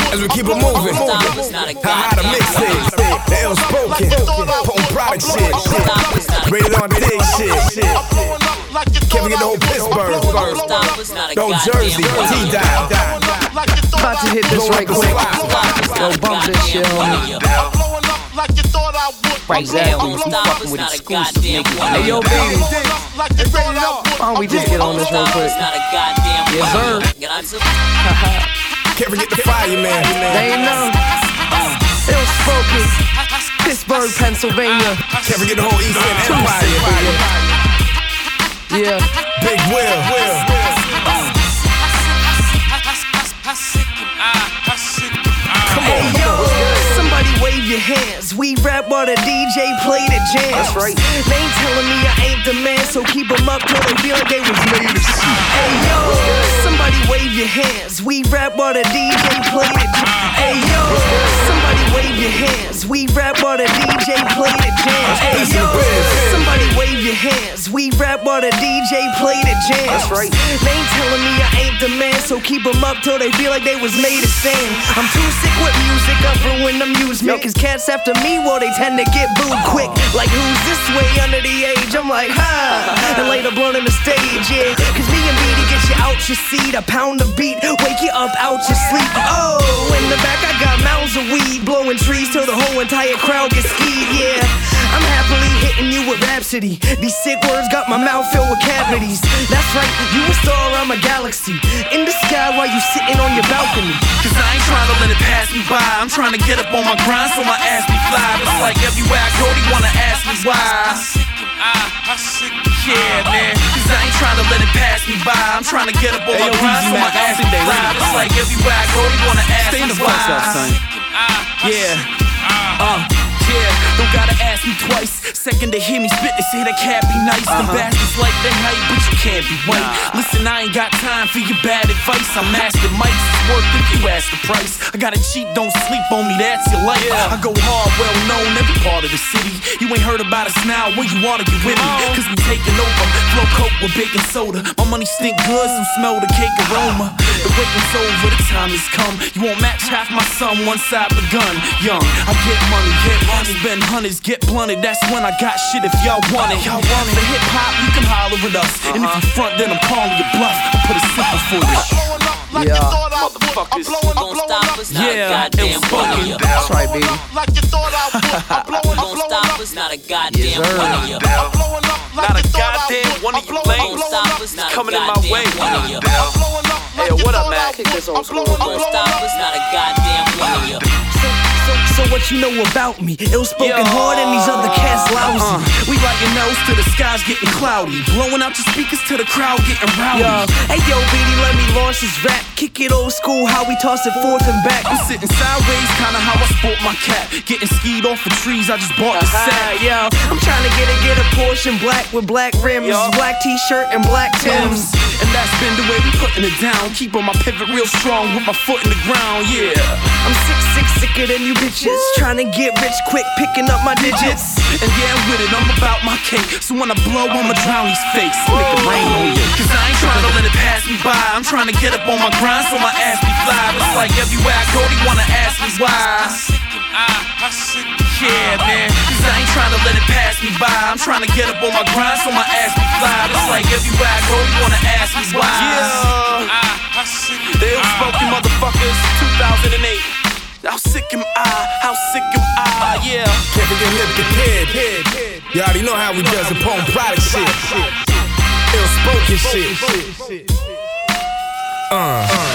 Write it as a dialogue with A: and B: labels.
A: As we keep it moving, how the mix is, the ill spoken, home product shit, rated on today shit. Can't forget the whole Pittsburgh, no Jersey, T-Dial.
B: About to hit this right quick. Yo, bump this shit, homie. Right now, you fucking with exclusive niggas. Hey, yo, baby. Why don't we just get on this real quick? Yes, sir.
A: Can't forget the fireman.
B: They ain't know. Ill spoken. Pittsburgh, Pennsylvania.
A: Can't forget the whole East End Empire.
B: Yeah.
A: Big Will.
B: Hey yo, somebody wave your hands. We rap while the DJ play the jams.
A: That's right.
B: They ain't telling me I ain't the man, so keep them up till they feel like they was made to see. Hey yo, somebody wave your hands. We rap while the DJ play the jams. Hey yo, somebody wave your hands. We rap while the DJ play the jams. Hey yo, somebody wave your hands. We rap while the DJ play the jams.
A: That's right.
B: They ain't telling me I ain't the man, so keep them up till they feel like they was made to stand. I'm too sick with music, I've ruined amusement. Cause cats after me, well, they tend to get booed quick. Like, who's this way under the age? I'm like, ha. And lay the blunt on the stage, yeah. Cause me and Beatty get you out your seat. A pound of beat, wake you up out your sleep. Oh, in the back I got mounds of weed, blowing trees till the whole entire crowd gets skied, yeah. I'm happily hitting you with Rhapsody. These sick words got my mouth filled with cavities. That's right, you a star, I'm a galaxy. In the sky while you sitting on your balcony.
C: Cause I ain't trying to let it pass me by. I'm trying to get up on my grind so my ass be fly. It's like everywhere I go, they wanna ask me why. Yeah, man. Cause I ain't trying to let it pass me by. I'm trying to get up on my grind so my ass be fly. It's like everywhere I go, they wanna ask me why. Yeah, don't gotta ask me twice. Second to hear me spit, they say that can't be nice. Them bastards like they hype, but you can't be white. Listen, I ain't got time for your bad advice. I'm master Mike's, it's worth if you ask the price. I got it cheap, don't sleep on me, that's your life. I go hard, well known, every part of the city. You ain't heard about us now, well you wanna get with me. Cause we taking over, flow coke with baking soda. My money stink good, so smell the cake aroma. The waiting's over, the time has come. You won't match half my son, one side begun. Young, I get money, spend hundreds, get blunted. That's when I got shit if y'all want it. For hip hop, you can holler at us. And if you front, then I'm calling you bluff. I put it simple for you.
B: Yeah,
C: Motherfuckers. Yeah, it was fucking.
B: that's right, baby.
D: Don't stop us, not a goddamn one of you.
C: Not a goddamn one of you lames coming in my way. Hey, what up, man?
B: Kick this old school.
D: Don't stop us, not a goddamn one of you.
B: So what you know about me? Ill spoken hard and these other cats lousy.
C: We like your nose to the skies getting cloudy, blowing out your speakers to the crowd getting rowdy.
B: Hey yo, BD, let me launch this rap. Kick it old school, how we toss it forth and back.
C: I'm sitting sideways, kinda how I sport my cat. Getting skied off of trees, I just bought the sack.
B: Yo, I'm trying to get a Porsche black with black rims, black t-shirt and black Timbs.
C: And that's been the way we putting it down. Keep on my pivot real strong with my foot in the ground, yeah.
B: I'm sicker than you bitches. Trying to get rich quick, picking up my digits.
C: And yeah, with it, I'm about my cake. So when I blow, I'ma drown these fakes. Make it rain on you. Cause I ain't trying to let it pass me by. I'm trying to get up on my grind so my ass be fly. It's like everywhere I go, they wanna ask me why. Yeah, man. Cause I ain't trying to let it pass me by. I'm trying to get up on my grind so my ass be fly. It's like everywhere I go, they wanna ask me why. They spoken motherfuckers, 2008. How sick am I, yeah.
A: Can't forget Lip the Kid. You already know how we does the Pone product shit. Ill spoken shit.